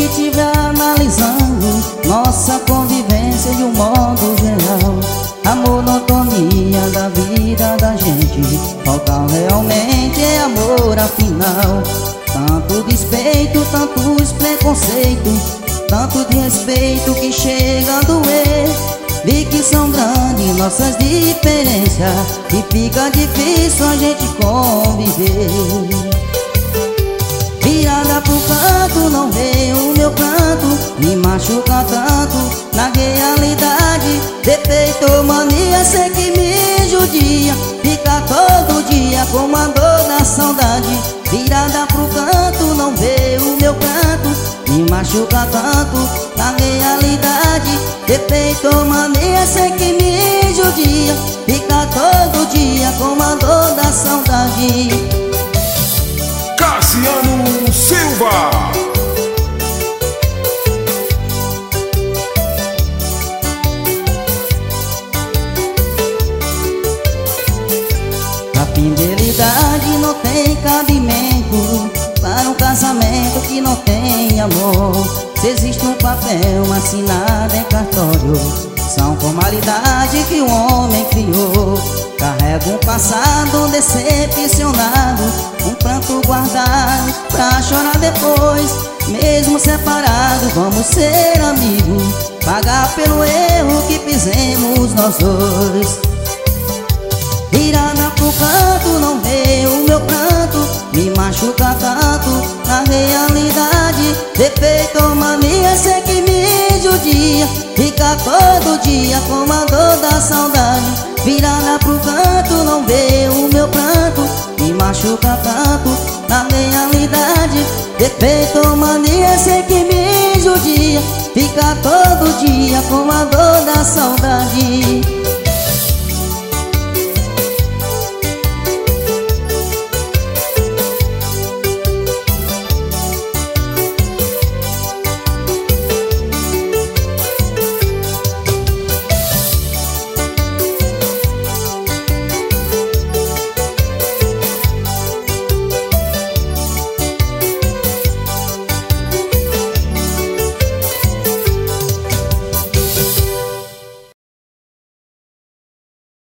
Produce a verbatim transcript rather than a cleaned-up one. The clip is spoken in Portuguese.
que tiver analisando nossa convivência de um modo geral, a monotonia da vida da gente, falta realmente é amor afinal. Tanto despeito, tantos preconceitos, tanto desrespeito que chega a doer. Vi que são grandes nossas diferenças e fica difícil a gente conviver. Virada pro canto, não vê o meu canto, me machuca tanto na realidade. Defeito ou mania, sei que me judia, fica todo dia com a dor da saudade. Virada pro canto, não vê o meu canto, me machuca tanto na realidade. Defeito ou mania, sei que me judia, fica todo dia com a dor da saudade. Cassiano Silva. A fidelidade não tem cabimento para um casamento que não tem amor. Se existe um papel assinado em cartório, são formalidades que o homem criou. Carrega um passado decepcionado, um pranto guardado pra chorar depois. Mesmo separado, vamos ser amigos, pagar pelo erro que fizemos nós dois. Virada pro canto, não vê o meu pranto, me machuca tanto na realidade. Defeito ou mania, sei que me judia, fica todo dia com a dor da saudade. Virada pro canto, não vê o meu pranto, me machuca tanto na realidade. Defeito ou mania, sei que me judia, fica todo dia com a dor da saudade.